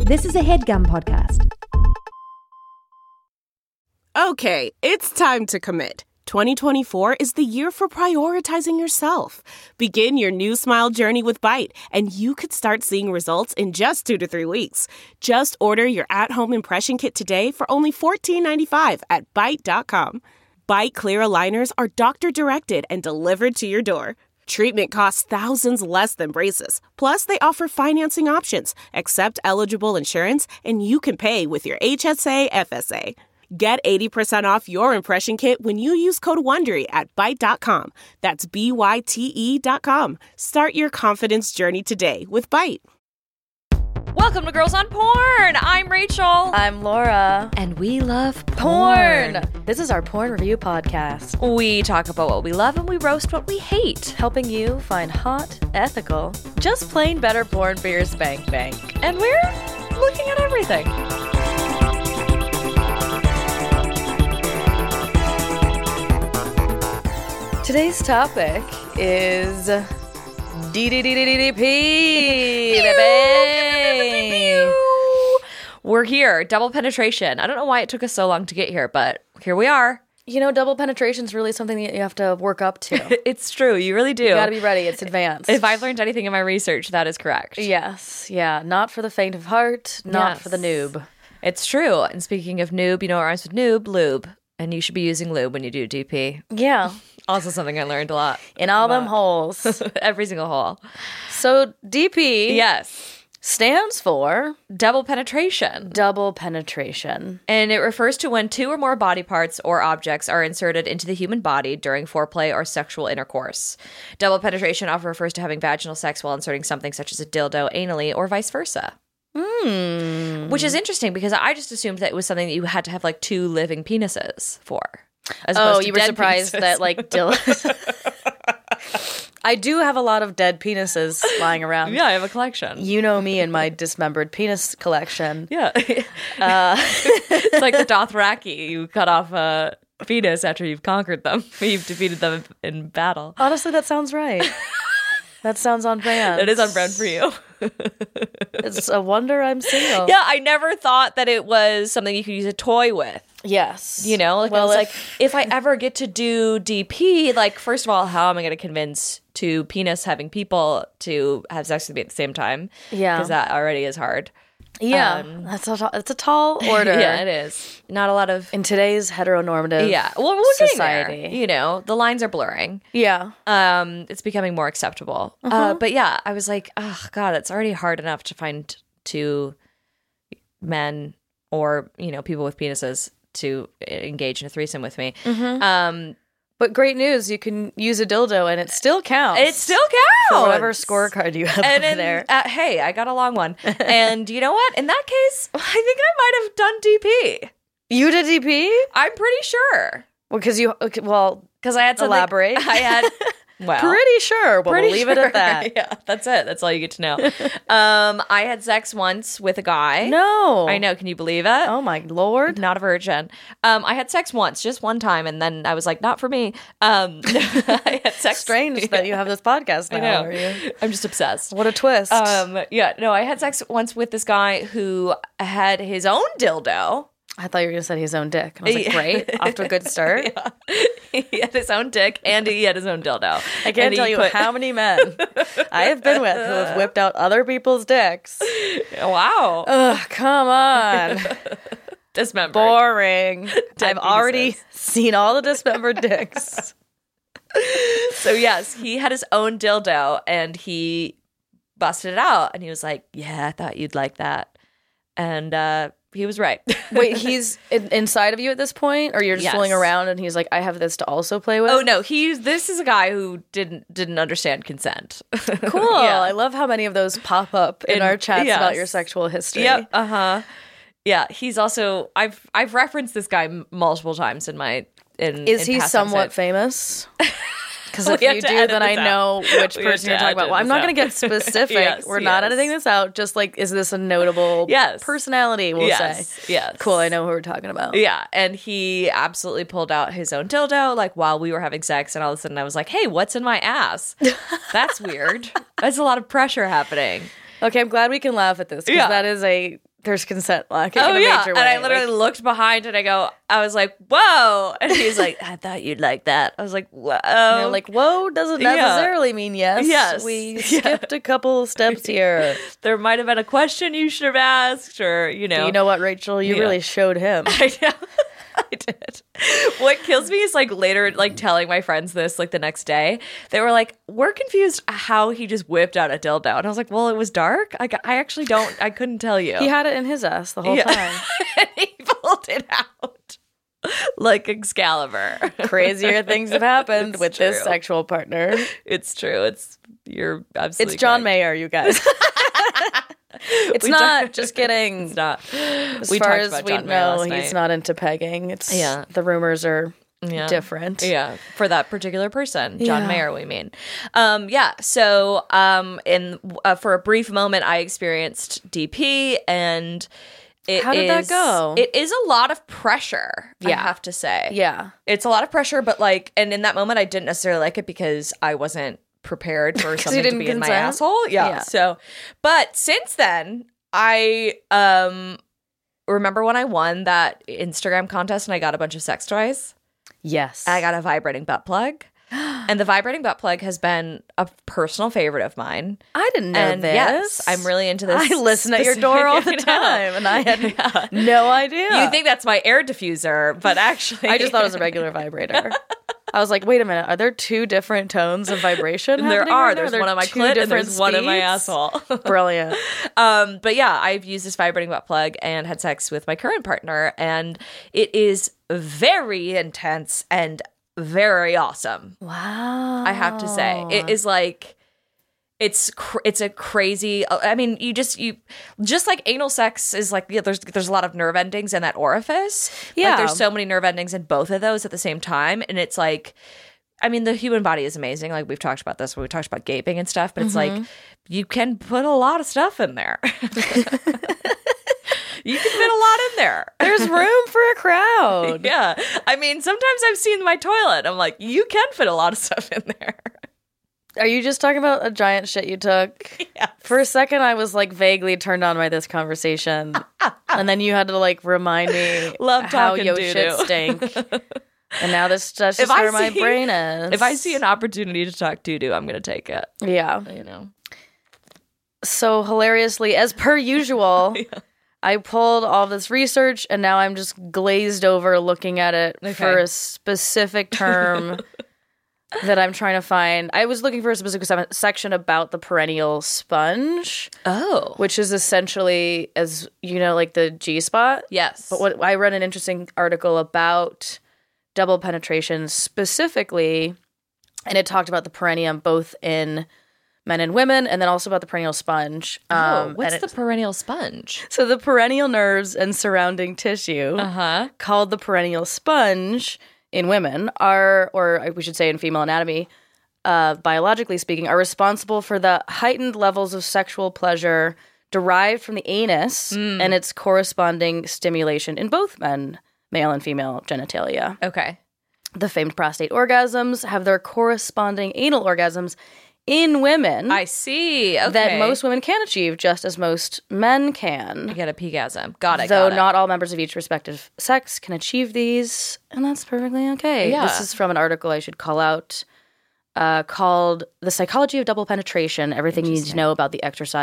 This is a HeadGum podcast. Okay, it's time to commit. 2024 is the year for prioritizing yourself. Begin your new smile journey with Byte, and you could start seeing results in just 2 to 3 weeks. Just order your at-home impression kit today for only $14.95 at Byte.com. Byte Clear Aligners are doctor-directed and delivered to your door. Treatment costs thousands less than braces. Plus, they offer financing options, accept eligible insurance, and you can pay with your HSA FSA. Get 80% off your impression kit when you use code WONDERY at Byte.com. That's BYTE.com. Start your confidence journey today with Byte. Welcome to Girls on Porn! I'm Rachel. I'm Laura. And we love Porn! This is our porn review podcast. We talk about what we love and we roast what we hate. Helping you find hot, ethical, just plain better porn for your spank bank. And we're looking at everything. Today's topic is DDDDDP, baby. We're here. Double penetration. I don't know why it took us so long to get here, but here we are. You know, double penetration is really something that you have to work up to. It's true. You really do. You gotta be ready. It's advanced. If I've learned anything in my research, that is correct. Yes. Yeah. Not for the faint of heart. Not for the noob. It's true. And speaking of noob, you know what rhymes with noob? Lube. And you should be using lube when you do DP. Yeah. Also something I learned a lot. In all them holes. Every single hole. So DP. Yes. Stands for double penetration. Double penetration. And it refers to when 2 or more body parts or objects are inserted into the human body during foreplay or sexual intercourse. Double penetration often refers to having vaginal sex while inserting something such as a dildo anally or vice versa. Which is interesting because I just assumed that it was something that you had to have like 2 living penises for. You were surprised that like I do have a lot of dead penises lying around. Yeah, I have a collection. You know me and my dismembered penis collection. Yeah. It's like the Dothraki. You cut off a penis after you've conquered them. You've defeated them in battle. Honestly, that sounds right. That sounds on brand. It is on brand for you. It's a wonder I'm single. Yeah, I never thought that it was something you could use a toy with. Yes. You know, like, well, I was like, if I ever get to do DP, like, first of all, how am I going to convince 2 penis having people to have sex with me at the same time? Yeah. Because that already is hard. Yeah. It's a tall order. Yeah, it is. Not a lot of... in today's heteronormative society. There. You know, the lines are blurring. Yeah. It's becoming more acceptable. But yeah, I was like, oh, God, it's already hard enough to find 2 men or, you know, people with penises to engage in a threesome with me. But great news, you can use a dildo and it still counts. It still counts. For whatever scorecard you have over there. Hey, I got a long one. And you know what? In that case, I think I might have done DP. You did DP? I'm pretty sure. Well, because I had to elaborate. I had... Well, pretty sure, but we'll leave it at that. Yeah, that's it. That's all you get to know. I had sex once with a guy. No. I know. Can you believe it? Oh, my Lord. Not a virgin. I had sex once, just one time, and then I was like, not for me. I had sex. Strange that you have this podcast now. I know. Are you? I'm just obsessed. What a twist. I had sex once with this guy who had his own dildo. I thought you were going to say his own dick. And I was like, great. Off to a good start. Yeah. He had his own dick and he had his own dildo. I can't tell you how many men I have been with who have whipped out other people's dicks. Wow. Ugh, come on. Dismembered. Boring. I've already seen all the dismembered dicks. So yes, he had his own dildo and he busted it out and he was like, yeah, I thought you'd like that. And he was right. Wait, he's inside of you at this point, or you're just fooling around and he's like, I have this to also play with? Oh no, this is a guy who didn't understand consent. Cool. Yeah. I love how many of those pop up in our chats about your sexual history. Yep. Yeah, he's also I've referenced this guy multiple times in my Is he somewhat famous? Because if you do, then I know which person you're talking about. Well, I'm not going to get specific. We're not editing this out. Just like, is this a notable personality, we'll say. Yes. Cool, I know who we're talking about. Yeah, and he absolutely pulled out his own dildo, like, while we were having sex, and all of a sudden I was like, hey, what's in my ass? That's weird. That's a lot of pressure happening. Okay, I'm glad we can laugh at this, because that is a there's consent lacking in a major way. And I literally looked behind and I was like, whoa. And he's like, I thought you'd like that. I was like, whoa. And you're like, whoa doesn't necessarily mean yes. Yes. We skipped a couple steps here. There might have been a question you should have asked, or, you know. Do you know what, Rachel? You really showed him. I know. I did. What kills me is like later, like telling my friends this like the next day, they were like, we're confused how he just whipped out a dildo. And I was like, well, it was dark. I actually couldn't tell you. He had it in his ass the whole time. And he pulled it out like Excalibur. Crazier things have happened with this sexual partner. It's true. You're absolutely It's John correct. Mayer, you guys. It's not. Just kidding. It's not. As far as we know, he's not into pegging. It's the rumors are different. Yeah, for that particular person, John Mayer, we mean. So for a brief moment, I experienced DP, and how did that go? It is a lot of pressure. I have to say. Yeah, it's a lot of pressure, but and in that moment, I didn't necessarily like it because I wasn't prepared for something to be in my asshole. Yeah. So, but since then, I remember when I won that Instagram contest and I got a bunch of sex toys. Yes. I got a vibrating butt plug. And the vibrating butt plug has been a personal favorite of mine. I didn't know this. Yes, I'm really into this. I listen at your door all the time, and I had no idea. You think that's my air diffuser, but actually... I just thought it was a regular vibrator. I was like, wait a minute, are there two different tones of vibration? There are. Right there's one on my clit and there's one on my asshole. Brilliant. But yeah, I've used this vibrating butt plug and had sex with my current partner, and it is very intense and very awesome. Wow. I have to say. It is like... It's a crazy. I mean, you just like anal sex is like there's a lot of nerve endings in that orifice. Yeah, like there's so many nerve endings in both of those at the same time, and it's like, I mean, the human body is amazing. Like we've talked about this when we talked about gaping and stuff, but it's like you can put a lot of stuff in there. You can fit a lot in there. There's room for a crowd. Yeah, I mean, sometimes I've seen my toilet. I'm like, you can fit a lot of stuff in there. Are you just talking about a giant shit you took? Yes. For a second, I was like vaguely turned on by this conversation. And then you had to like remind me how yo shit stink. And now that's just where my brain is. If I see an opportunity to talk doo-doo, I'm going to take it. Yeah. You know. So hilariously, as per usual, I pulled all this research and now I'm just glazed over looking at it for a specific term that I'm trying to find. I was looking for a specific section about the perennial sponge. Oh. Which is essentially, as you know, like the G-spot. Yes. But I read an interesting article about double penetration specifically, and it talked about the perineum both in men and women, and then also about the perennial sponge. What's the perennial sponge? So the perennial nerves and surrounding tissue, called the perennial sponge, in women or we should say in female anatomy, biologically speaking, are responsible for the heightened levels of sexual pleasure derived from the anus and its corresponding stimulation in both male and female genitalia. Okay. The famed prostate orgasms have their corresponding anal orgasms in women. I see. Okay. That most women can achieve just as most men can. You get a pegasm. Got it. Though not all members of each respective sex can achieve these, and that's perfectly okay. Yeah. This is from an article I should call out called The Psychology of Double Penetration, Everything You Need to Know About the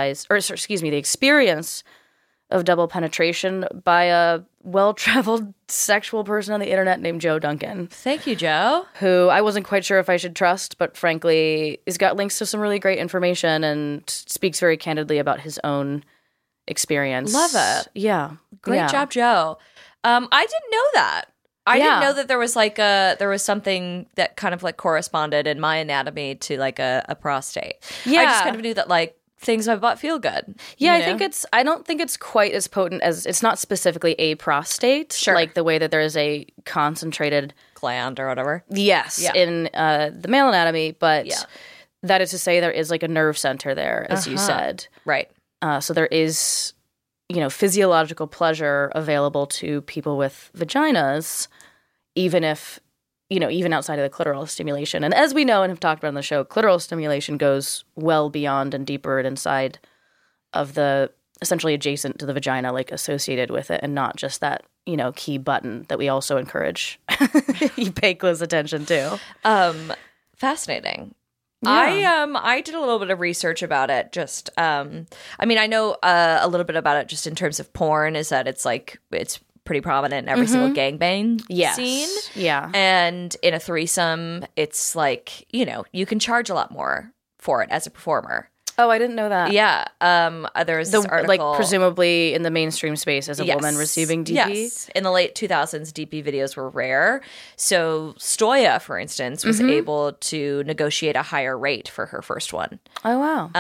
the experience of double penetration by a well-traveled sexual person on the internet named Joe Duncan. Thank you, Joe. Who I wasn't quite sure if I should trust, but frankly, he's got links to some really great information and speaks very candidly about his own experience. Love it. Yeah. Great job, Joe. I didn't know that. I didn't know that there was something that kind of like corresponded in my anatomy to like a prostate. Yeah. I just kind of knew that like things in my butt feel good. Yeah, I don't think it's quite as potent as, it's not specifically a prostate. Sure. Like the way that there is a concentrated gland or whatever. Yes, in the male anatomy, but that is to say there is like a nerve center there, as you said. Right. So there is, physiological pleasure available to people with vaginas, even if, even outside of the clitoral stimulation. And as we know and have talked about on the show, clitoral stimulation goes well beyond and deeper inside of the essentially adjacent to the vagina, like associated with it, and not just that, key button that we also encourage you pay close attention to. Fascinating. Yeah. I did a little bit of research about it. Just, I know a little bit about it just in terms of porn, is that it's pretty prominent in every single gangbang scene. Yeah. And in a threesome, it's like, you can charge a lot more for it as a performer. Oh, I didn't know that. Yeah. There's this article. Like, presumably in the mainstream space as a woman receiving DP? Yes. In the late 2000s, DP videos were rare. So Stoya, for instance, was able to negotiate a higher rate for her first one. Oh, wow.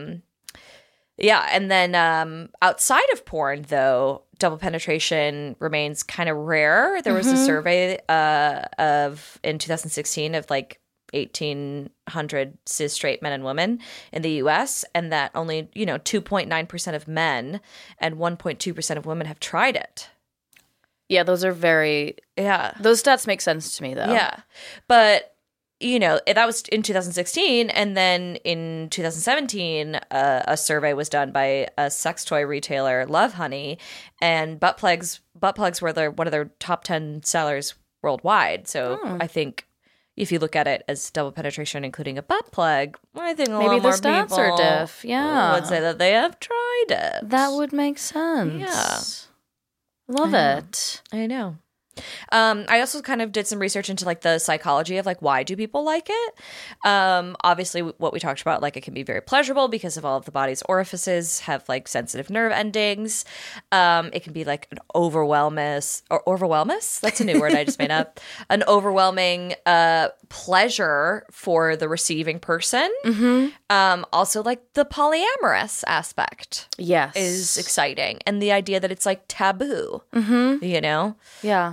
Yeah. And then outside of porn, though, double penetration remains kind of rare. There was a survey in 2016 of like 1,800 cis straight men and women in the U.S., and that only 2.9% of men and 1.2% of women have tried it. Yeah, those are those stats make sense to me, though. Yeah, but that was in 2016, and then in 2017, a survey was done by a sex toy retailer, Lovehoney, and butt plugs were one of their top 10 sellers worldwide. So I think, if you look at it as double penetration, including a butt plug, I think maybe the stats are diff. Yeah, would say that they have tried it. That would make sense. Yeah, love it. I know. I also kind of did some research into like the psychology of like why do people like it. Obviously, what we talked about, like it can be very pleasurable because of all of the body's orifices have like sensitive nerve endings. It can be like an overwhelmous. That's a new word I just made up. An overwhelming pleasure for the receiving person. Also, like the polyamorous aspect, is exciting, and the idea that it's like taboo. Yeah.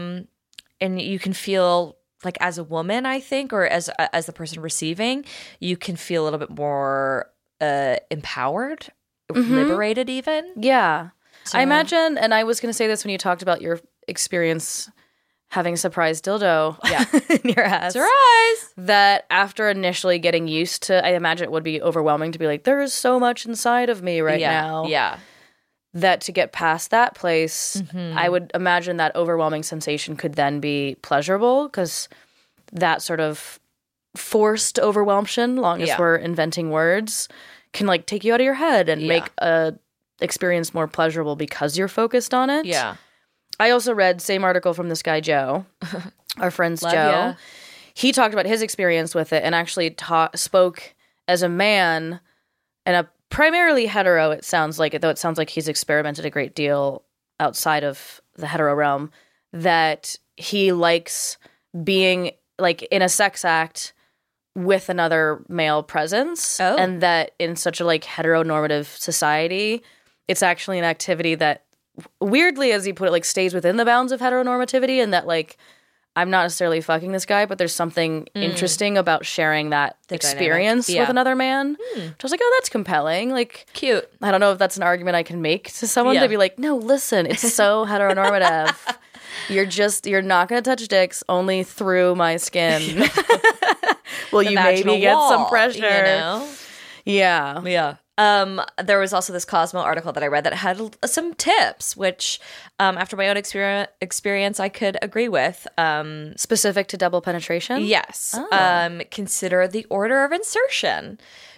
And you can feel like as a woman, I think, or as the person receiving, you can feel a little bit more empowered, liberated even. Yeah. So, I imagine, and I was going to say this when you talked about your experience having a surprise dildo in your ass. Surprise! That after initially getting used to, I imagine it would be overwhelming to be like, there is so much inside of me right now. Yeah. That to get past that place, I would imagine that overwhelming sensation could then be pleasurable, because that sort of forced overwhelmation, long as we're inventing words, can like take you out of your head and make a experience more pleasurable because you're focused on it. Yeah. I also read same article from this guy Joe, our friend's Joe. Ya. He talked about his experience with it and actually spoke as a man and a primarily hetero, it sounds like, though it sounds like he's experimented a great deal outside of the hetero realm, that he likes being like in a sex act with another male presence. And that in such a like heteronormative society, it's actually an activity that weirdly, as he put it, like stays within the bounds of heteronormativity, and that like I'm not necessarily fucking this guy, but there's something interesting about sharing that experience with another man. Which I was like, oh, that's compelling. Like, cute. I don't know if that's an argument I can make to someone to be like, no, listen, it's so heteronormative. You're not going to touch dicks only through my skin. Well, you maybe get some pressure. Yeah. Yeah. There was also this Cosmo article that I read that had some tips, which after my own experience, I could agree with. Specific to double penetration? Yes. Consider the order of insertion.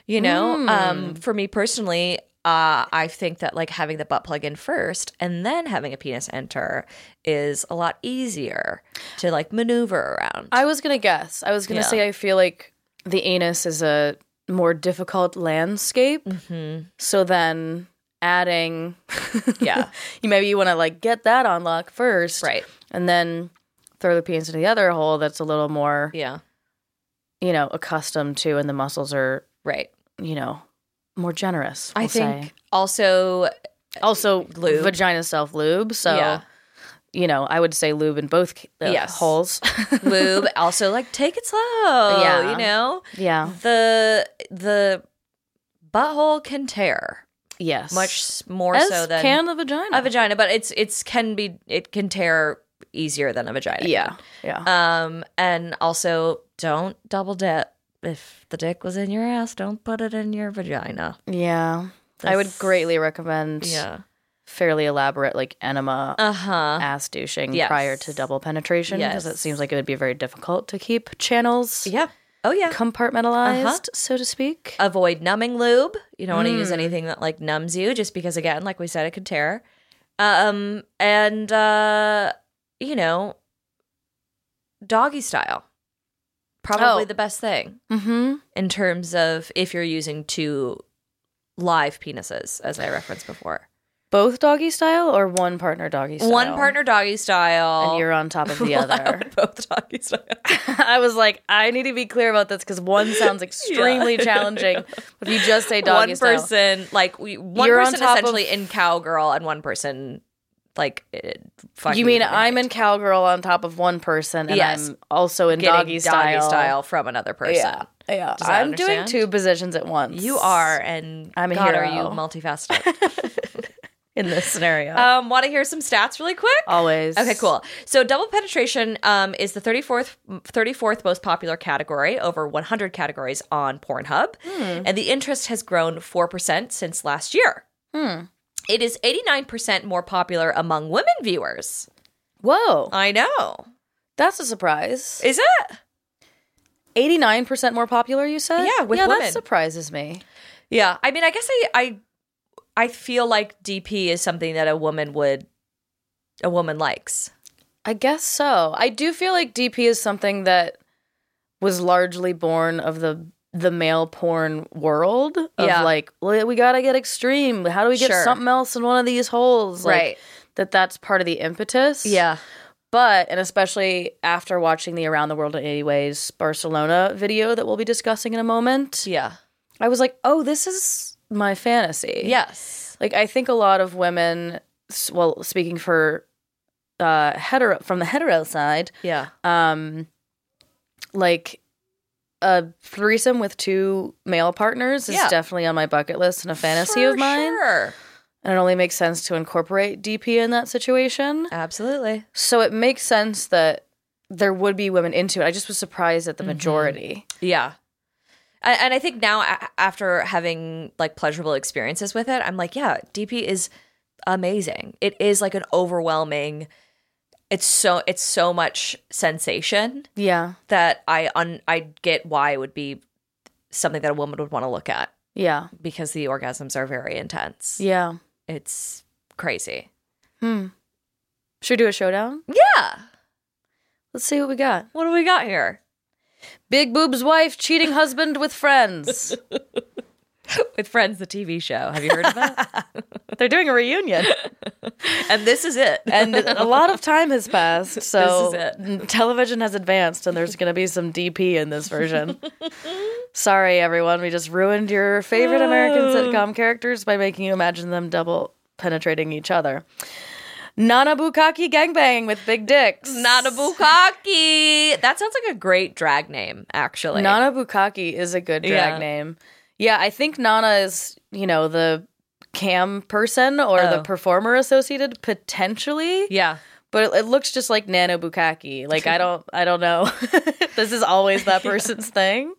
For me personally, I think that like having the butt plug in first and then having a penis enter is a lot easier to like maneuver around. I was going to guess. I was going to say I feel like the anus is a more difficult landscape. So then adding maybe you want to like get that on lock first, right, and then throw the penis into the other hole that's a little more accustomed to, and the muscles are more generous, I think. Also lube. Vagina self lube, so I would say lube in both holes. Lube. Also, like, take it slow. Yeah. Yeah. The butthole can tear. Yes. Much more As so than can a vagina. A vagina, but it can tear easier than a vagina. Yeah. Yeah. And also don't double dip. If the dick was in your ass, don't put it in your vagina. Yeah. I would greatly recommend fairly elaborate, like, enema ass douching prior to double penetration, because it seems like it would be very difficult to keep channels compartmentalized, so to speak. Avoid numbing lube. You don't want to use anything that, like, numbs you, just because, again, like we said, it could tear. And, you know, doggy style. Probably the best thing in terms of if you're using two live penises, as I referenced before. Both doggy style or one partner doggy style? One partner doggy style. And you're on top of the other. Both doggy style. I was like, I need to be clear about this because one sounds extremely challenging. If you just say doggy style. One person, like, one person essentially in cowgirl and one person... Like, you mean I'm in cowgirl on top of one person, and I'm also in doggy style from another person. Yeah. I'm doing two positions at once. You are, and I'm a God, hero. are you multifaceted in this scenario? Want to hear some stats really quick? Always. Okay, cool. So double penetration is the 34th most popular category over 100 categories on Pornhub, and the interest has grown 4% since last year. It is 89% more popular among women viewers. Whoa. I know. That's a surprise. Is it? 89% more popular, you said? Yeah, with women. That surprises me. Yeah. I mean, I guess I feel like DP is something that a woman likes. I guess so. I do feel like DP is something that was largely born of the male porn world of like, well, we gotta get extreme. How do we get something else in one of these holes? Like, that's part of the impetus. Yeah. But, and especially after watching the Around the World in 80 Ways Barcelona video that we'll be discussing in a moment. Yeah. I was like, oh, this is my fantasy. Yes. Like, I think a lot of women, well, speaking for from the hetero side. Yeah. Like, a threesome with two male partners is definitely on my bucket list and a fantasy of mine. Sure. And it only makes sense to incorporate DP in that situation. Absolutely. So it makes sense that there would be women into it. I just was surprised at the majority. Yeah. And I think now, after having, like, pleasurable experiences with it, I'm like, yeah, DP is amazing. It is, like, an overwhelming... It's so much sensation. Yeah. That I get why it would be something that a woman would want to look at. Yeah. Because the orgasms are very intense. Yeah. It's crazy. Should we do a showdown? Yeah. Let's see what we got. What do we got here? Big Boob's wife cheating husband with friends. With Friends, the TV show. Have you heard of that? They're doing a reunion. And this is it. And a lot of time has passed, so this is it. Television has advanced, and there's going to be some DP in this version. Sorry, everyone. We just ruined your favorite American sitcom characters by making you imagine them double penetrating each other. Nana Bukkake gangbang with big dicks. Nana Bukkake. That sounds like a great drag name, actually. Nana Bukkake is a good drag name. Yeah, I think Nana is, the cam person or the performer associated, potentially. Yeah. But it looks just like Nana Bukkake. Like, I don't know if this is always that person's thing.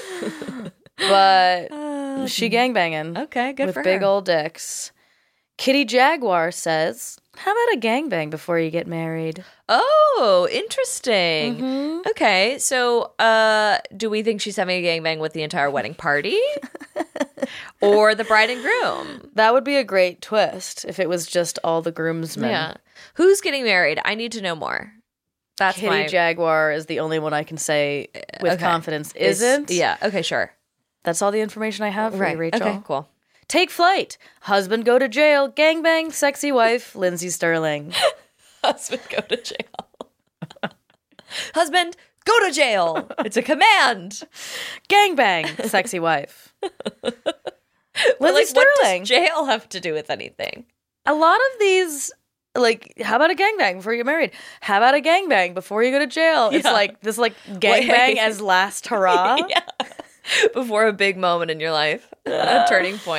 But she gangbanging. Okay, good for her. With big old dicks. Kitty Jaguar says, how about a gangbang before you get married? Oh, interesting. Okay, so do we think she's having a gangbang with the entire wedding party? Or the bride and groom? That would be a great twist if it was just all the groomsmen. Yeah. Who's getting married? I need to know more. That's Kitty Jaguar is the only one I can say with confidence isn't. Yeah, okay, sure. That's all the information I have for you, Rachel. Okay, cool. Take flight. Husband go to jail. Gangbang sexy wife Lindsey Sterling. Husband go to jail. Husband go to jail. It's a command. Gangbang sexy wife. Lindsey Sterling. What does jail have to do with anything? A lot of these, like, how about a gangbang before you get married? How about a gangbang before you go to jail? It's like this, like, gangbang as last hurrah. Yeah. Before a big moment in your life, a turning point.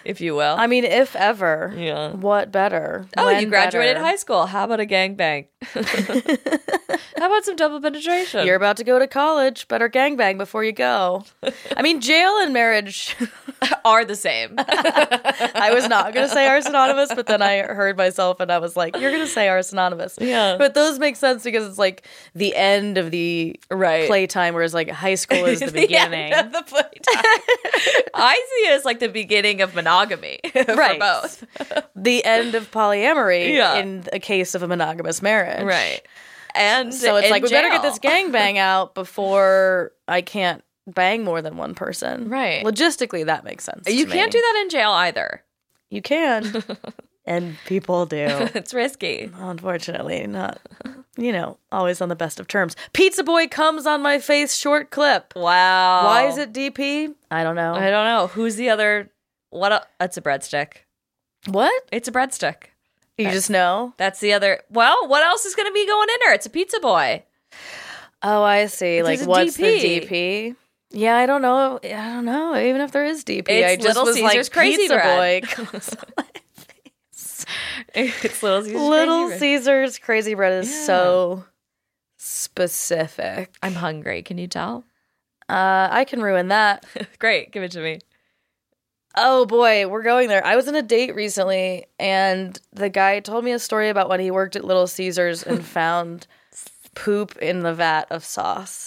if you will. I mean, if ever. Yeah. What better? Oh, you graduated high school. How about a gangbang? How about some double penetration? You're about to go to college. Better gangbang before you go. I mean, jail and marriage are the same. I was not going to say are synonymous, but then I heard myself and I was like, you're going to say are synonymous. Yeah. But those make sense because it's like the end of the playtime, whereas like high school is the beginning. End of the playtime. I see it as like the beginning of monogamy for both. The end of polyamory in a case of a monogamous marriage. Right. And so it's like, we better get this gangbang out before I can't bang more than one person. Right. Logistically, that makes sense. You can't do that in jail either. You can. And people do. It's risky. Unfortunately, not, always on the best of terms. Pizza Boy comes on my face short clip. Wow. Why is it DP? I don't know. Who's the other? It's a breadstick. What? It's a breadstick. You just know? That's the other. Well, what else is going to be going in there? It's a Pizza Boy. Oh, I see. Like, what's the DP? Yeah, I don't know. Even if there is DP, I just Little was Caesar's like, Crazy Pizza Bread. Boy comes on my face. It's Little Caesar's Little Crazy Bread. Caesar's Crazy Bread is so specific. I'm hungry. Can you tell? I can ruin that. Great. Give it to me. Oh boy, we're going there. I was on a date recently, and the guy told me a story about when he worked at Little Caesars and found poop in the vat of sauce.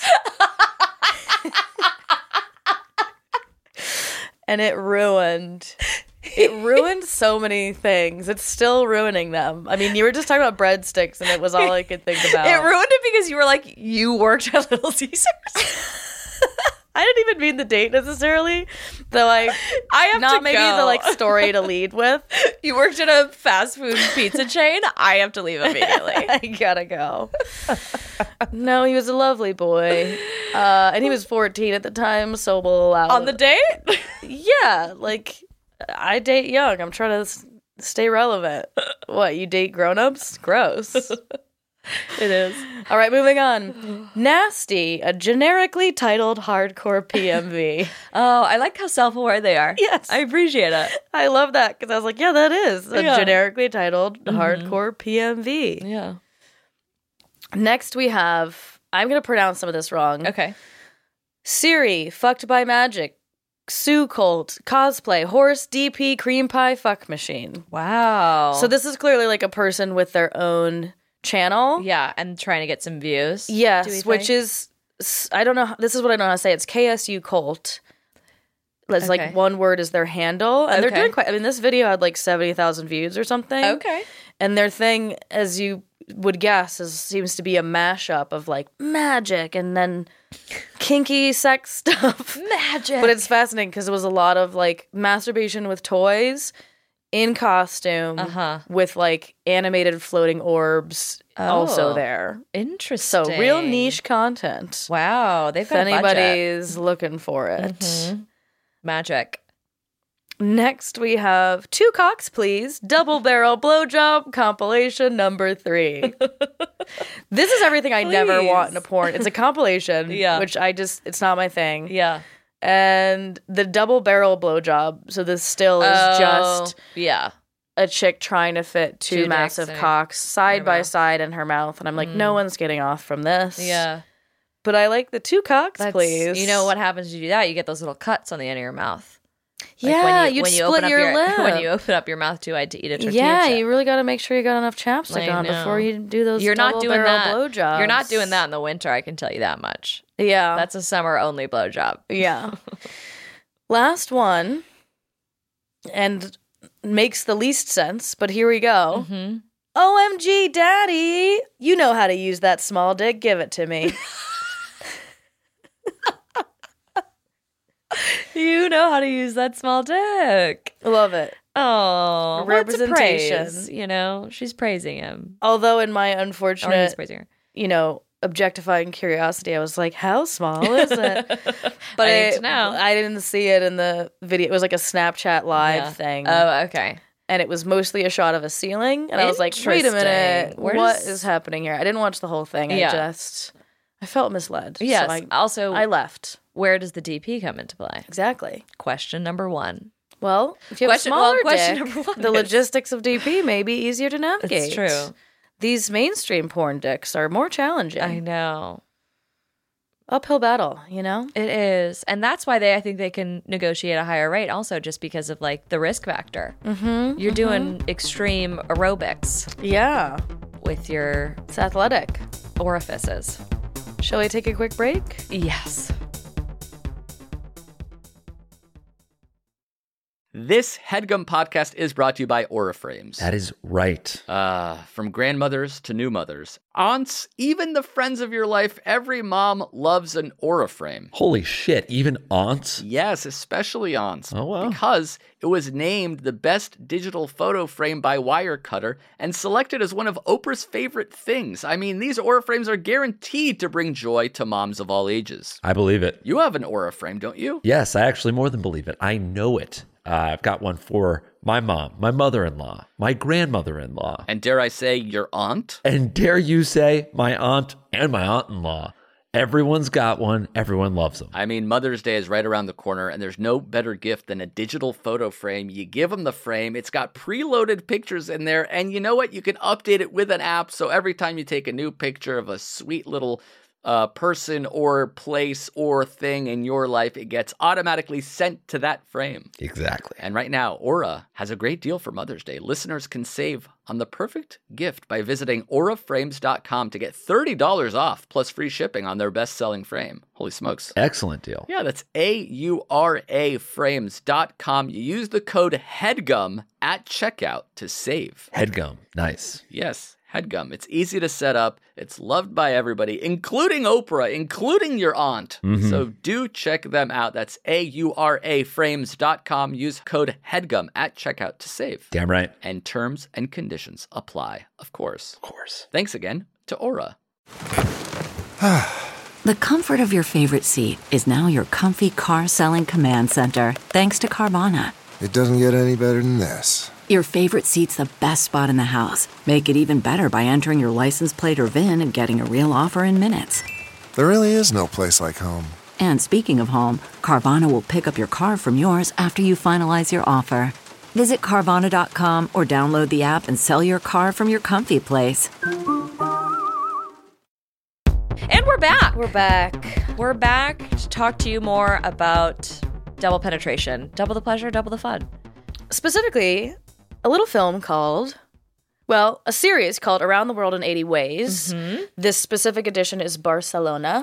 And it ruined so many things. It's still ruining them. I mean, you were just talking about breadsticks, and it was all I could think about. It ruined it because you were like, you worked at Little Caesars? I didn't even mean the date necessarily, though I have not maybe go. The story to lead with. You worked at a fast food pizza chain? I have to leave immediately. I gotta go. No, he was a lovely boy. And he was 14 at the time, so we'll allow on the date? Yeah, I date young. I'm trying to stay relevant. What, you date grown-ups? Gross. It is. All right, moving on. Nasty, a generically titled hardcore PMV. Oh, I like how self-aware they are. Yes. I appreciate it. I love that because I was like, yeah, that is a generically titled hardcore PMV. Yeah. Next we have, I'm going to pronounce some of this wrong. Okay. Siri, fucked by magic. Sue Cult, cosplay, horse, DP, cream pie, fuck machine. Wow. So this is clearly like a person with their own channel. Yeah, and trying to get some views. Yes, which is, I don't know, this is what I know how to say. It's KSU Cult. It's like one word is their handle. And they're doing quite, I mean, this video had like 70,000 views or something. Okay. And their thing, as you would guess, seems to be a mashup of like magic and then kinky sex stuff. Magic. But it's fascinating because it was a lot of like masturbation with toys in costume with like animated floating orbs also there. Interesting. So real niche content. Wow. They've got if anybody's looking for it. Mm-hmm. Magic. Next we have Two Cocks Please, Double Barrel Blowjob Compilation number 3. This is everything I never want in a porn. It's a compilation, which it's not my thing. Yeah. And the double barrel blowjob, so this still is just a chick trying to fit two massive cocks side by side in her mouth. And I'm like, no one's getting off from this. Yeah. But I like the two cocks, please. You know what happens when you do that? You get those little cuts on the end of your mouth. Like you'd split your lip. When you open up your mouth to eat a tortilla chip. You really got to make sure you got enough chapstick on before you do those double barrel blowjobs. You're not doing that in the winter, I can tell you that much. Yeah. That's a summer-only blowjob. Yeah. Last one, and makes the least sense, but here we go. Mm-hmm. OMG, Daddy! You know how to use that small dick. Give it to me. You know how to use that small dick. Love it. Oh, representation. Praise, you know, she's praising him. Although in my unfortunate, objectifying curiosity, I was like, how small is it? But I need to know. I didn't see it in the video. It was like a Snapchat live thing. Oh, okay. And it was mostly a shot of a ceiling. And I was like, wait a minute. What is happening here? I didn't watch the whole thing. I felt misled. Yes. So I left. Where does the DP come into play? Exactly. Question number 1. Well, if you have a smaller dick, the logistics of DP may be easier to navigate. It's true. These mainstream porn dicks are more challenging. I know. Uphill battle, you know? It is. And that's why I think they can negotiate a higher rate also, just because of like the risk factor. Mm-hmm. You're doing extreme aerobics. Yeah. With your... It's athletic. Orifices. Shall we take a quick break? Yes. This HeadGum podcast is brought to you by Auraframes. That is right. From grandmothers to new mothers, aunts, even the friends of your life, every mom loves an Auraframe. Holy shit, even aunts? Yes, especially aunts. Oh, wow. Because it was named the best digital photo frame by Wirecutter and selected as one of Oprah's favorite things. I mean, these Auraframes are guaranteed to bring joy to moms of all ages. I believe it. You have an Auraframe, don't you? Yes, I actually more than believe it. I know it. I've got one for my mom, my mother-in-law, my grandmother-in-law. And dare I say, your aunt? And dare you say, my aunt and my aunt-in-law. Everyone's got one. Everyone loves them. I mean, Mother's Day is right around the corner, and there's no better gift than a digital photo frame. You give them the frame. It's got preloaded pictures in there, and you know what? You can update it with an app, so every time you take a new picture of a sweet little person or place or thing in your life, it gets automatically sent to that frame. Exactly. And right now, Aura has a great deal for Mother's Day. Listeners can save on the perfect gift by visiting auraframes.com to get $30 off plus free shipping on their best-selling frame. Holy smokes. Excellent deal. Yeah, that's auraframes.com. You use the code HEADGUM at checkout to save. HeadGum. Nice. Yes. HeadGum. It's easy to set up. It's loved by everybody, including Oprah, including your aunt. Mm-hmm. So do check them out. That's auraframes.com. Use code HEADGUM at checkout to save. Damn right. And terms and conditions apply, of course. Of course. Thanks again to Aura. The comfort of your favorite seat is now your comfy car selling command center, thanks to Carvana. It doesn't get any better than this. Your favorite seat's the best spot in the house. Make it even better by entering your license plate or VIN and getting a real offer in minutes. There really is no place like home. And speaking of home, Carvana will pick up your car from yours after you finalize your offer. Visit Carvana.com or download the app and sell your car from your comfy place. And we're back. We're back. We're back to talk to you more about double penetration. Double the pleasure, double the fun. Specifically, a little film called, well, a series called Around the World in 80 Ways. Mm-hmm. This specific edition is Barcelona,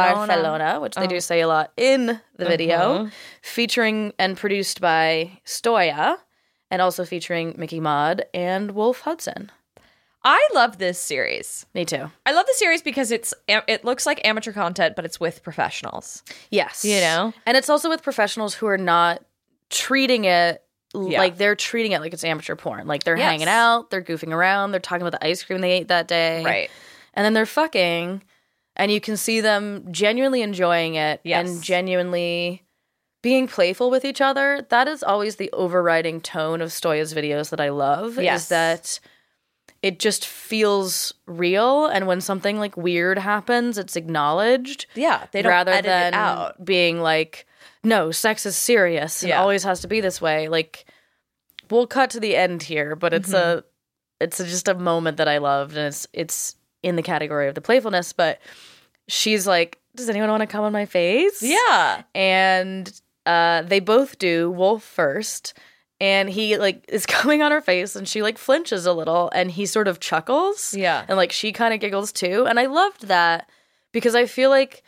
which they do say a lot in the video, featuring and produced by Stoya, and also featuring Mickey Maud and Wolf Hudson. I love this series. Me too. I love the series because it looks like amateur content, but it's with professionals. Yes. You know? And it's also with professionals who are not treating it like they're treating it like it's amateur porn. Like they're hanging out, they're goofing around, they're talking about the ice cream they ate that day. Right. And then they're fucking, and you can see them genuinely enjoying it and genuinely being playful with each other. That is always the overriding tone of Stoya's videos that I love. Yes. Is that it just feels real, and when something like weird happens, it's acknowledged. Yeah, they don't rather edit than it out. Being like, no, sex is serious and always has to be this way. Like, we'll cut to the end here, but it's just a moment that I loved, and it's in the category of the playfulness. But she's like, does anyone want to come on my face? Yeah, and they both do. Wolf first. And he, like, is coming on her face, and she, like, flinches a little, and he sort of chuckles. Yeah. And, like, she kind of giggles, too. And I loved that because I feel like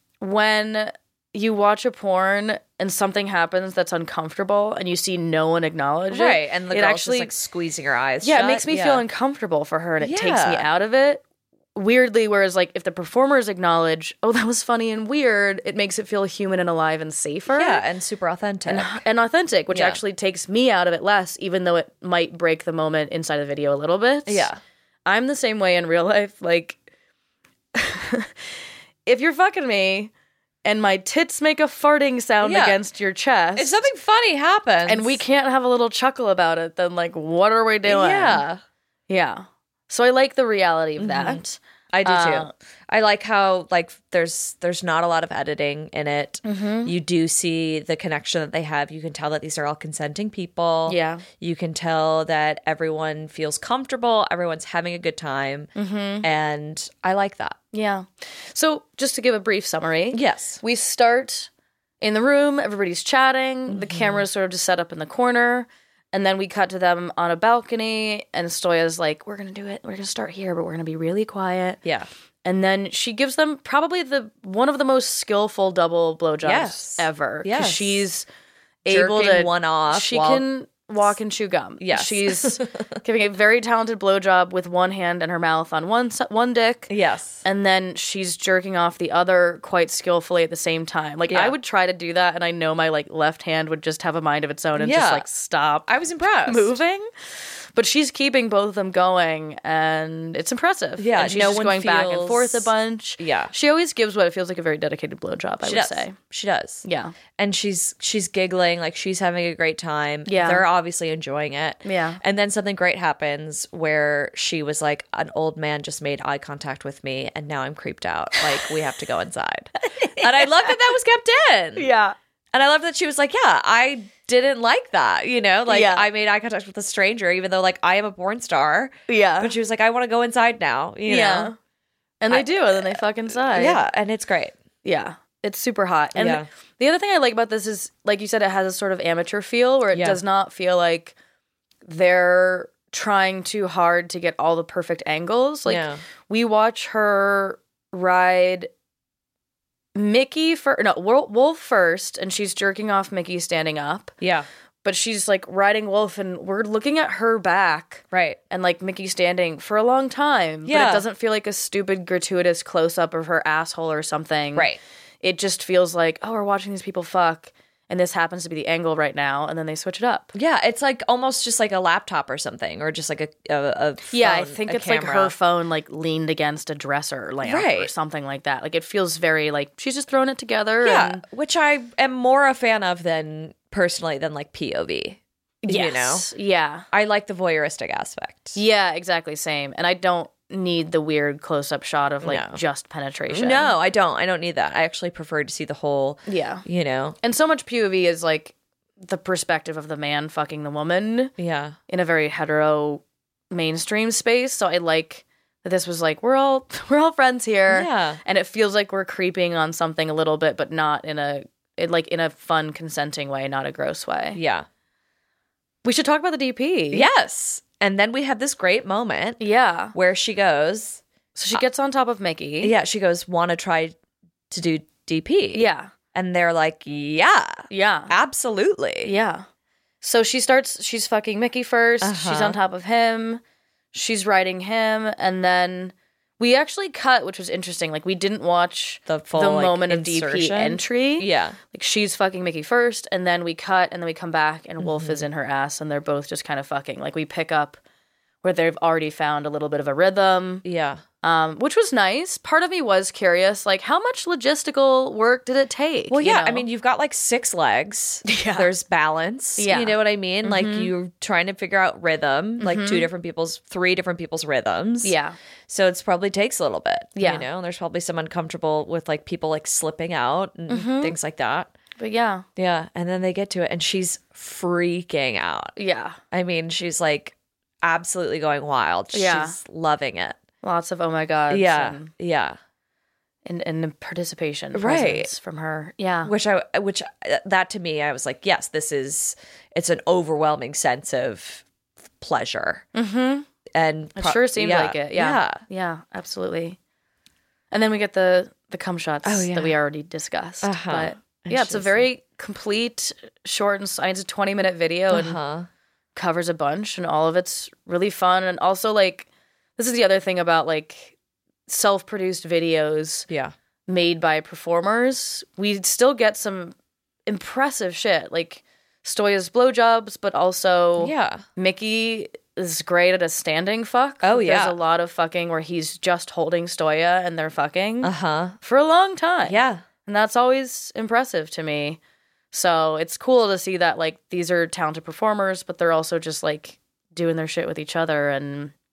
when you watch a porn and something happens that's uncomfortable and you see no one acknowledge it. Right, and the girl's actually, just, like, squeezing her eyes shut. shut. It makes me feel uncomfortable for her, and it takes me out of it. Weirdly, whereas, like, if the performers acknowledge, oh, that was funny and weird, it makes it feel human and alive and safer. Yeah, and super authentic. And authentic, which actually takes me out of it less, even though it might break the moment inside the video a little bit. Yeah. I'm the same way in real life. Like, if you're fucking me and my tits make a farting sound against your chest. If something funny happens. And we can't have a little chuckle about it, then, like, what are we doing? Yeah. Yeah. So I like the reality of that. I do too. I like how like there's not a lot of editing in it. You do see the connection that they have. You can tell that these are all consenting people. Yeah. You can tell that everyone feels comfortable. Everyone's having a good time. And I like that. Yeah. So just to give a brief summary. Yes. We start in the room. Everybody's chatting. The camera's sort of just set up in the corner. And then we cut to them on a balcony, and Stoya's like, we're going to do it. We're going to start here, but we're going to be really quiet. Yeah. And then she gives them probably one of the most skillful double blowjobs ever. Yes. Because she's Jerking able to... one off. She can walk and chew gum. Yes. She's giving a very talented blowjob with one hand and her mouth on one dick. Yes. And then she's jerking off the other quite skillfully at the same time. Like, I would try to do that, and I know my, like, left hand would just have a mind of its own and just, like, stop. I was impressed. Moving. But she's keeping both of them going, and it's impressive. Yeah, and she's just going back and forth a bunch. Yeah. She always gives what it feels like a very dedicated blowjob, I would say. She does. Yeah. And she's giggling, like she's having a great time. Yeah. They're obviously enjoying it. Yeah. And then something great happens where she was like, an old man just made eye contact with me, and now I'm creeped out. Like, we have to go inside. And I love that was kept in. Yeah. And I love that she was like, yeah, I didn't like that, you know? Like, I made eye contact with a stranger, even though, like, I am a porn star. Yeah. But she was like, I want to go inside now, you know? And they do, and then they fuck inside. Yeah, and it's great. Yeah. It's super hot. And the other thing I like about this is, like you said, it has a sort of amateur feel where it does not feel like they're trying too hard to get all the perfect angles. Like, we watch her ride Mickey Wolf first, and she's jerking off Mickey standing up. Yeah. But she's like riding Wolf, and we're looking at her back. Right. And like Mickey standing for a long time. Yeah. But it doesn't feel like a stupid, gratuitous close up of her asshole or something. Right. It just feels like, oh, we're watching these people fuck, and this happens to be the angle right now, and then they switch it up. Yeah, it's like almost just like a laptop or something, or just like a phone, yeah, I think it's camera. like her phone like leaned against a dresser lamp or something like that. Like, it feels very like she's just throwing it together. Yeah, and... which I am more a fan of than like POV. Yes. You know? Yeah. I like the voyeuristic aspect. Yeah, exactly, same. And I don't need the weird close-up shot of like just penetration. No, I don't need that. I actually prefer to see the whole, you know. And so much POV is like the perspective of the man fucking the woman in a very hetero mainstream space. So I like that this was like, we're all friends here. Yeah. And it feels like we're creeping on something a little bit, but not in a fun, consenting way, not a gross way. Yeah. We should talk about the DP. Yes. And then we have this great moment. Yeah. Where she goes. So she gets on top of Mickey. Yeah. She goes, want to try to do DP. Yeah. And they're like, yeah. Yeah. Absolutely. Yeah. So she's fucking Mickey first. She's on top of him. She's riding him. And then we actually cut, which was interesting. Like, we didn't watch the moment of DP entry. Yeah. Like, she's fucking Mickey first, and then we cut, and then we come back, and Wolf is in her ass, and they're both just kind of fucking. Like, we pick up where they've already found a little bit of a rhythm. Yeah. Which was nice. Part of me was curious, like, how much logistical work did it take? Well, yeah. You know? I mean, you've got like 6 legs. Yeah. There's balance. Yeah. You know what I mean? Like, you're trying to figure out rhythm, like 3 different people's rhythms. Yeah. So it's probably takes a little bit. Yeah. You know, and there's probably some uncomfortable with like people like slipping out and things like that. But yeah. Yeah. And then they get to it and she's freaking out. Yeah. I mean, she's like absolutely going wild. Yeah. She's loving it. Lots of oh my god. Yeah. Yeah. And participation, right, from her. Yeah. Which that to me, I was like, yes, it's an overwhelming sense of pleasure. Mm-hmm. And it sure seemed like it. Yeah. Yeah, absolutely. And then we get the cum shots that we already discussed. But yeah, it's a very complete, short, and it's a 20-minute video and covers a bunch, and all of it's really fun. And also, like, this is the other thing about like self-produced videos made by performers. We still get some impressive shit, like Stoya's blowjobs, but also Mickey is great at a standing fuck. Oh yeah, there's a lot of fucking where he's just holding Stoya and they're fucking for a long time. Yeah, and that's always impressive to me. So it's cool to see that like these are talented performers, but they're also just like doing their shit with each other, and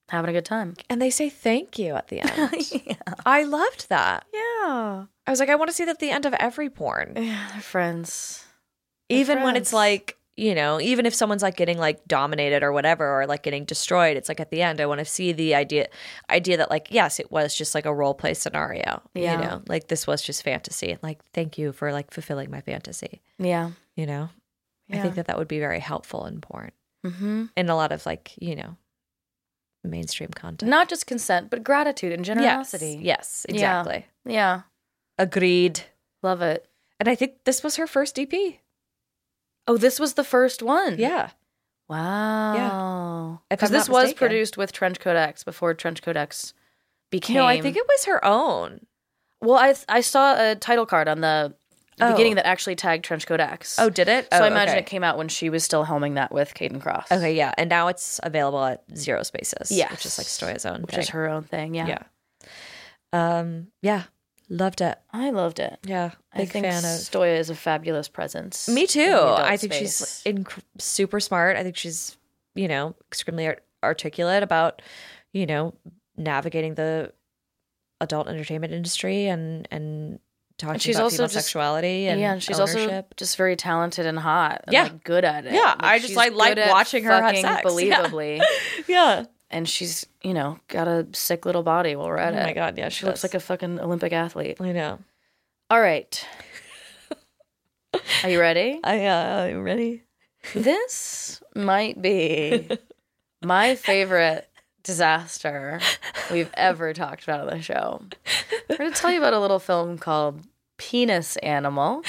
having a good time. And they say thank you at the end. I loved that. Yeah. I was like, I want to see that at the end of every porn. Yeah, they're friends. Even when it's like, you know, even if someone's like getting like dominated or whatever, or like getting destroyed, it's like at the end, I want to see the idea that like, yes, it was just like a role play scenario. Yeah. You know, like this was just fantasy. And like, thank you for like fulfilling my fantasy. Yeah. You know, I think that would be very helpful in porn. Mm-hmm. In a lot of like, you know, mainstream content. Not just consent, but gratitude and generosity. Yes, exactly. Yeah. Agreed. Love it. And I think this was her first EP. Oh, this was the first one? Yeah. Wow. Yeah. Because this was produced with Trenchcoat X before Trenchcoat X became... No, I think it was her own. Well, I saw a title card on the beginning that actually tagged Trenchcoat X. Oh, did it? So I imagine it came out when she was still helming that with Caden Cross. Okay, yeah. And now it's available at Zero Spaces. Yes. Which is like Stoya's own Which thing. is her own thing, yeah. Yeah. Loved it. I loved it. Yeah. Big fan of Stoya is a fabulous presence. Me too. I think she's super smart. I think she's, you know, extremely articulate about, you know, navigating the adult entertainment industry and talking about female sexuality and she's ownership. Also just very talented and hot. And like good at it. Yeah, I just like watching her have sex. Believably. Yeah. And she's, you know, got a sick little body while we're at it. Oh my God, yeah. She looks like a fucking Olympic athlete. I know. All right. Are you ready? I'm ready. This might be my favorite disaster we've ever talked about on the show. We're going to tell you about a little film called Penis Animal.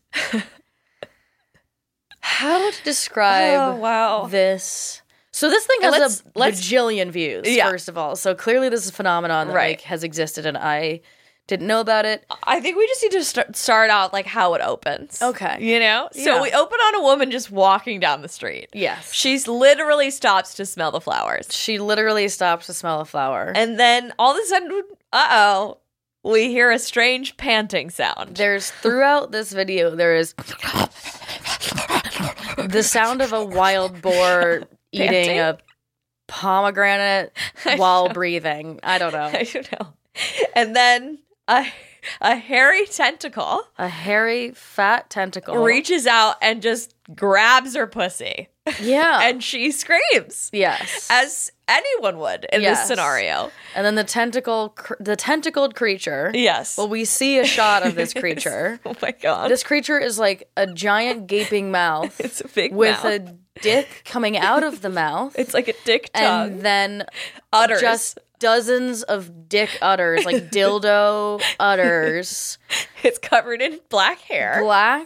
How to describe this... So this thing has a bajillion views, first of all. So clearly this is a phenomenon that like, has existed, and I didn't know about it. I think we just need to start out like how it opens. Okay. You know? So we open on a woman just walking down the street. Yes. She's literally stops to smell the flowers. She literally stops to smell a flower. And then all of a sudden, we hear a strange panting sound. Throughout this video, there is the sound of a wild boar eating a pomegranate while breathing. I don't know. I don't know. And then a hairy tentacle. A hairy, fat tentacle. Reaches out and just grabs her pussy. Yeah. And she screams. Yes. As anyone would in this scenario. And then the tentacled creature. Yes. Well, we see a shot of this creature. Oh my God. This creature is like a giant gaping mouth. It's a big with mouth. A dick coming out of the mouth. It's like a dick tongue. And then udders. Just dozens of dick udders, like dildo udders. It's covered in black hair.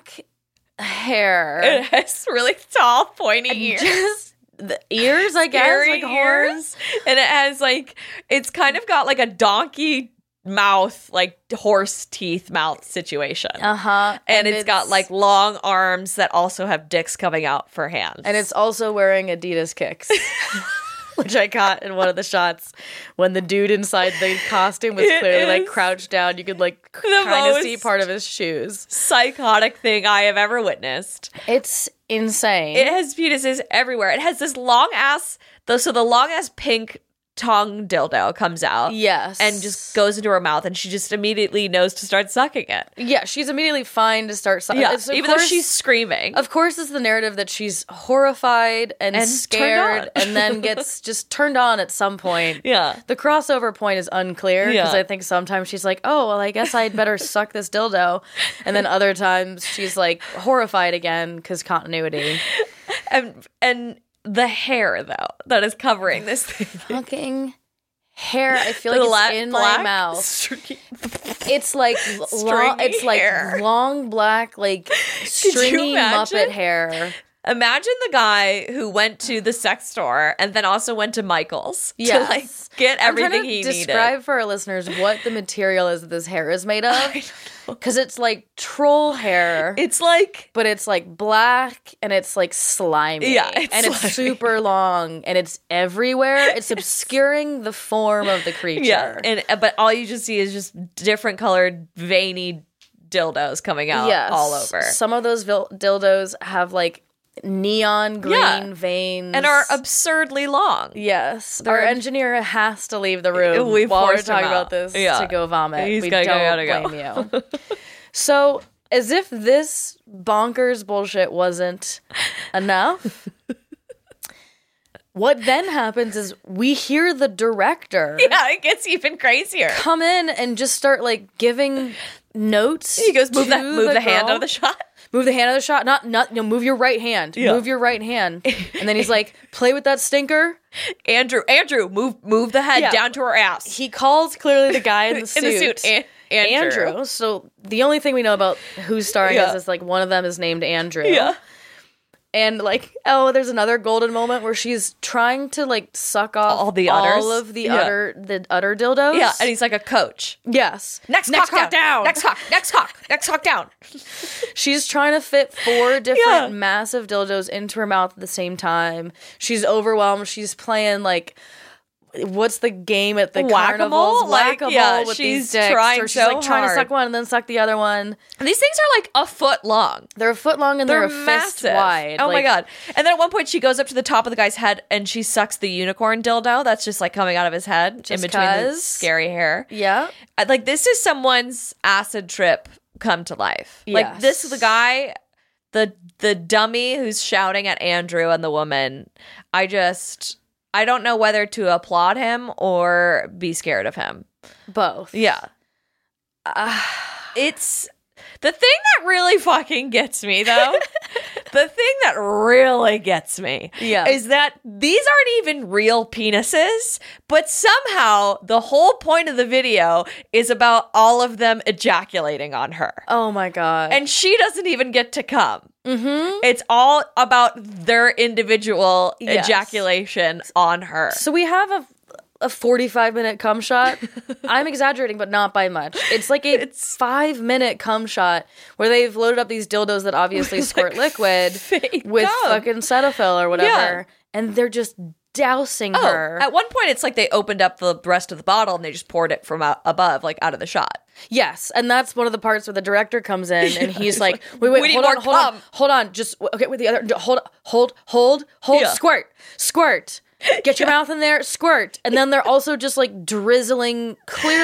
It has really tall, pointy ears. Just the ears, I guess, like horns. And it has like, it's kind of got like a donkey mouth, like horse teeth mouth situation. And it's got like long arms that also have dicks coming out for hands. And it's also wearing Adidas kicks. Which I caught in one of the shots when the dude inside the costume was clearly like crouched down. You could like kind of see part of his shoes. Psychotic thing I have ever witnessed. It's insane. It has penises everywhere. It has this long ass, so the long ass pink tongue dildo comes out. Yes. And just goes into her mouth, and she just immediately knows to start sucking it. Yeah, she's immediately fine to start sucking. Yeah, even though she's screaming. Of course, it's the narrative that she's horrified and scared and then gets just turned on at some point. Yeah. The crossover point is unclear because I think sometimes she's like, oh, well, I guess I'd better suck this dildo. And then other times she's like horrified again because continuity. And the hair, though, that is covering this thing. Fucking hair. I feel like it's in my mouth. It's like long black, like stringy Muppet hair. Imagine the guy who went to the sex store and then also went to Michael's to like get everything he needed. Describe for our listeners what the material is that this hair is made of. Because it's like troll hair. It's like... But it's like black and it's like slimy. Yeah, it's super long and it's everywhere. It's obscuring the form of the creature. Yeah, but all you just see is just different colored, veiny dildos coming out all over. Some of those dildos have like neon green veins. And are absurdly long. Yes. Our engineer has to leave the room while we're talking about this to go vomit. We don't blame you. So, as if this bonkers bullshit wasn't enough, what then happens is we hear the director. Yeah, it gets even crazier. Come in and just start like giving notes. He goes, move the hand out of the shot. Move the hand out of the shot. Not move your right hand. Yeah. Move your right hand. And then he's like, play with that stinker. Andrew, move the head down to her ass. He calls clearly the guy in the suit. In the suit, Andrew. So the only thing we know about who's starring is like one of them is named Andrew. Yeah. And like, there's another golden moment where she's trying to like suck off all of the udder dildos. Yeah, and he's like a coach. Yes. Next cock down. Next cock down. She's trying to fit 4 different massive dildos into her mouth at the same time. She's overwhelmed. She's playing like, what's the game at the carnivals? Whack-a-mole with she's these dicks. Trying or she's like trying to suck one and then suck the other one. And these things are like a foot long. They're a foot long and they're a massive. fist wide. Oh my God. And then at one point she goes up to the top of the guy's head and she sucks the unicorn dildo that's just like coming out of his head in between the scary hair. Yeah. Like this is someone's acid trip come to life. Yes. Like this is the guy, the dummy who's shouting at Andrew and the woman. I don't know whether to applaud him or be scared of him. Both. Yeah. It's the thing that really fucking gets me, though. The thing that really gets me is that these aren't even real penises, but somehow the whole point of the video is about all of them ejaculating on her. Oh my God. And she doesn't even get to come. Mm-hmm. It's all about their individual ejaculation on her. So we have a 45-minute cum shot. I'm exaggerating, but not by much. It's like a 5-minute cum shot where they've loaded up these dildos that obviously squirt liquid with fucking Cetaphil or whatever, and they're just dousing her. At one point, it's like they opened up the rest of the bottle and they just poured it from above, like out of the shot. Yes, and that's one of the parts where the director comes in and he's like, wait, hold on, just okay with the other, hold, squirt. Get your mouth in there, squirt. And then they're also just like drizzling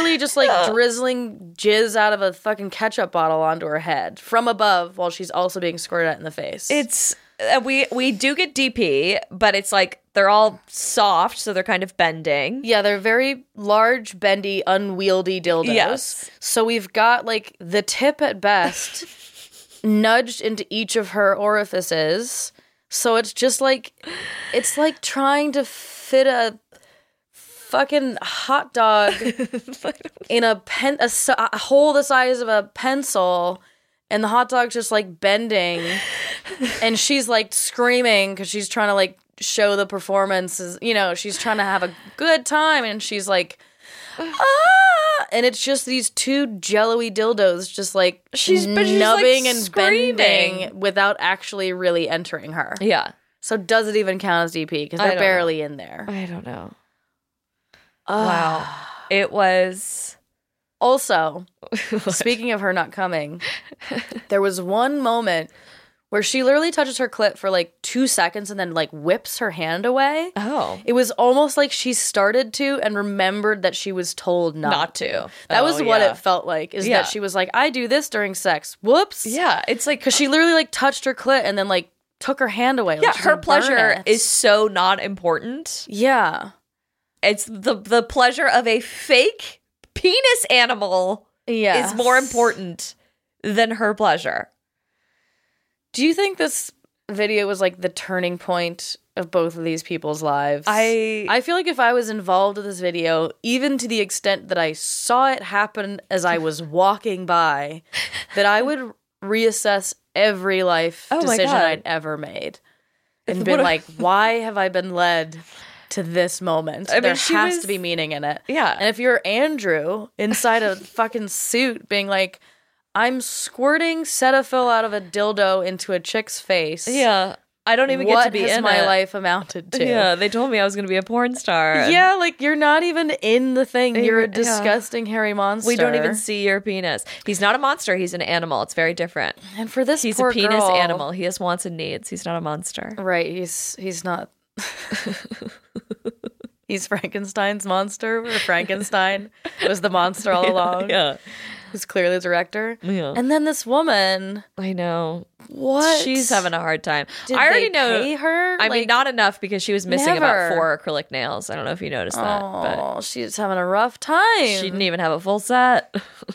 jizz out of a fucking ketchup bottle onto her head from above while she's also being squirted at in the face. It's we do get DP, but it's like they're all soft, so they're kind of bending. Yeah, they're very large, bendy, unwieldy dildos. Yes. So we've got like the tip at best nudged into each of her orifices. So it's just like, it's like trying to fit a fucking hot dog in a hole the size of a pencil, and the hot dog's just like bending, and she's like screaming because she's trying to like show the performances, you know, she's trying to have a good time, and she's like, and it's just these 2 jello-y dildos just like she's nubbing like and screaming. Bending without actually really entering her. Yeah. So does it even count as DP? Because they're barely in there. I don't know. Wow. It was... Also, speaking of her not coming, there was one moment where she literally touches her clit for like 2 seconds and then like whips her hand away. Oh. It was almost like she started to and remembered that she was told not to. That was what it felt like, is that she was like, I do this during sex. Whoops. Yeah, it's like... Because she literally like touched her clit and then like took her hand away. Yeah, her pleasure is so not important. Yeah. It's the pleasure of a fake penis animal is more important than her pleasure. Do you think this video was like the turning point of both of these people's lives? I feel like if I was involved with this video, even to the extent that I saw it happen as I was walking by, that I would reassess every life decision I'd ever made and been like, why have I been led to this moment? There has to be meaning in it. Yeah. And if you're Andrew inside a fucking suit being like, I'm squirting Cetaphil out of a dildo into a chick's face. Yeah. I don't even get to be in it. What has my life amounted to? Yeah, they told me I was going to be a porn star. Yeah, like, you're not even in the thing. You're a disgusting hairy monster. We don't even see your penis. He's not a monster. He's an animal. It's very different. And for this he's poor a penis girl, animal. He has wants and needs. He's not a monster. Right. He's not. He's Frankenstein's monster, or Frankenstein was the monster all along. Yeah. Who's clearly the director. Yeah. And then this woman. I know. What? She's having a hard time. Did I already they pay her? I mean, not enough because she was missing about 4 acrylic nails. I don't know if you noticed that. Oh, she's having a rough time. She didn't even have a full set.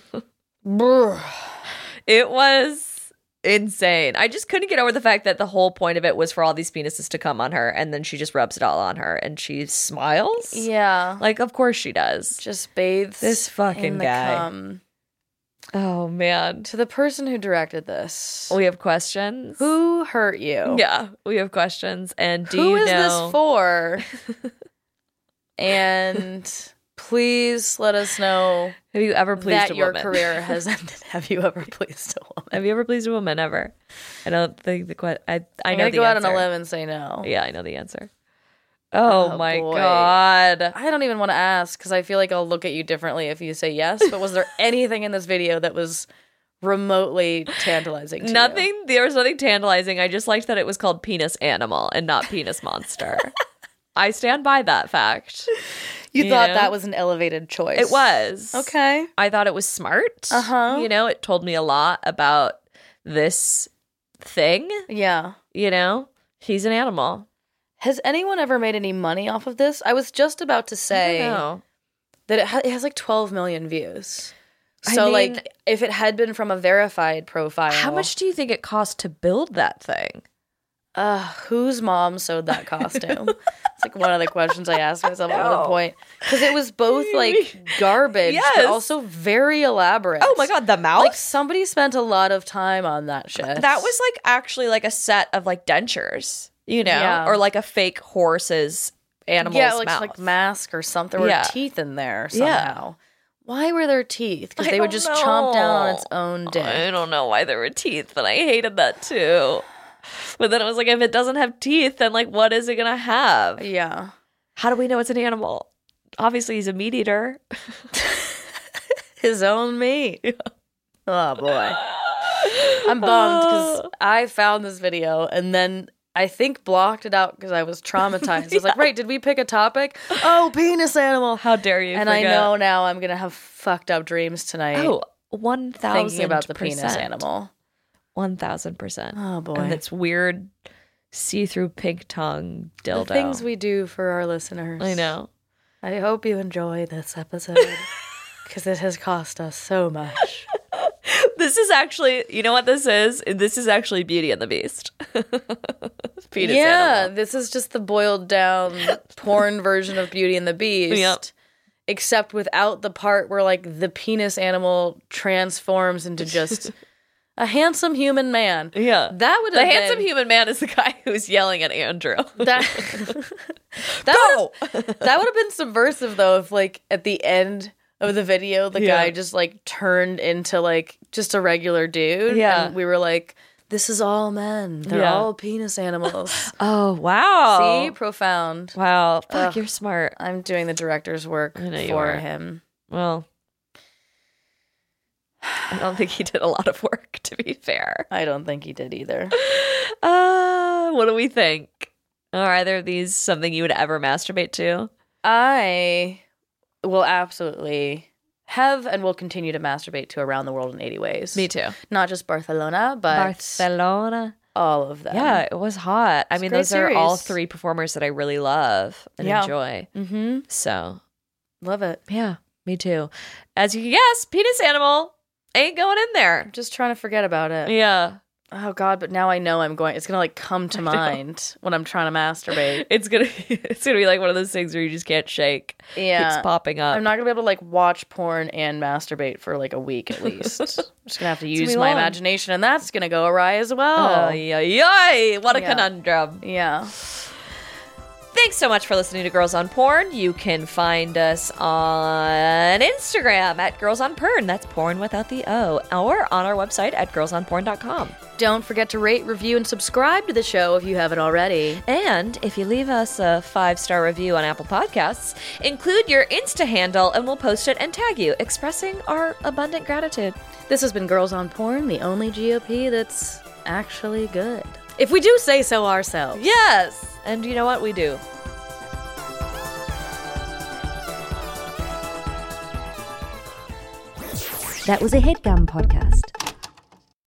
It was insane. I just couldn't get over the fact that the whole point of it was for all these penises to come on her, and then she just rubs it all on her, and she smiles. Yeah. Like, of course she does. Just bathes this fucking in the guy. cum. Oh, man. To the person who directed this. We have questions. Who hurt you? Yeah, we have questions. And who is this for? And please let us know. Have you ever pleased a woman? That your career has ended. Have you ever pleased a woman? Have you ever pleased a woman ever? I don't think the question. I know the answer. I'm gonna go out on a limb and say no. Yeah, I know the answer. Oh my God. I don't even want to ask because I feel like I'll look at you differently if you say yes. But was there anything in this video that was remotely tantalizing to Nothing. you? There was nothing tantalizing. I just liked that it was called Penis Animal and not Penis Monster. I stand by that fact. You thought that was an elevated choice. It was. Okay. I thought it was smart. Uh-huh. You know, it told me a lot about this thing. Yeah. You know, he's an animal. Has anyone ever made any money off of this? I was just about to say that it has like 12 million views. So, like, if it had been from a verified profile. How much do you think it cost to build that thing? Whose mom sewed that costume? It's like one of the questions I asked myself at one point. Because it was both, like, garbage, but also very elaborate. Oh my God, the mouth? Like, somebody spent a lot of time on that shit. That was, like, actually, like, a set of, like, dentures. You know, or like a fake horse's animal's mouth. Yeah, like mask or something. There were teeth in there somehow. Yeah. Why were there teeth? Because they would just chomp down on its own dick. I don't know why there were teeth, but I hated that too. But then I was like, if it doesn't have teeth, then like, what is it going to have? Yeah. How do we know it's an animal? Obviously, he's a meat eater. His own meat. Yeah. Oh, boy. I'm bummed because I found this video and then I think blocked it out because I was traumatized. I was like, right, did we pick a topic? Oh, penis animal. How dare you And forget. I know now I'm going to have fucked up dreams tonight. Oh, 1,000%. Thinking about the penis animal. 1,000%. Oh, boy. And it's weird see-through pink tongue dildo. The things we do for our listeners. I know. I hope you enjoy this episode because it has cost us so much. This is actually, you know what this is? This is actually Beauty and the Beast. Penis animal. This is just the boiled down porn version of Beauty and the Beast. Yep. Except without the part where like the penis animal transforms into just a handsome human man. Yeah. That would have been... The handsome human man is the guy who's yelling at Andrew. That would have been subversive though if like at the end of the video the guy just like turned into like just a regular dude. Yeah. And we were like, this is all men. They're all penis animals. Oh, wow. See? Profound. Wow. Fuck, you're smart. I'm doing the director's work for him. Well, I don't think he did a lot of work, to be fair. I don't think he did either. What do we think? Are either of these something you would ever masturbate to? I will absolutely have and will continue to masturbate to Around the World in 80 Ways. Me too. Not just Barcelona, but Barcelona. All of them. Yeah, it was hot. I mean, those are all 3 performers that I really love and enjoy. Mm-hmm. So. Love it. Yeah, me too. As you can guess, penis animal ain't going in there. I'm just trying to forget about it. Yeah. Oh God, but now I know it's going to like come to mind when I'm trying to masturbate. It's going to be like one of those things where you just can't shake. Yeah. Keeps popping up. I'm not going to be able to like watch porn and masturbate for like a week at least. I'm just going to have to use my imagination and that's going to go awry as well. What a conundrum. Yeah. Thanks so much for listening to Girls on Porn. You can find us on Instagram at Girls on Porn. That's porn without the O. Or on our website at girlsonporn.com. Don't forget to rate, review, and subscribe to the show if you haven't already. And if you leave us a 5-star review on Apple Podcasts, include your Insta handle and we'll post it and tag you, expressing our abundant gratitude. This has been Girls on Porn, the only GOP that's actually good. If we do say so ourselves. Yes! And you know what? We do. That was a HeadGum podcast.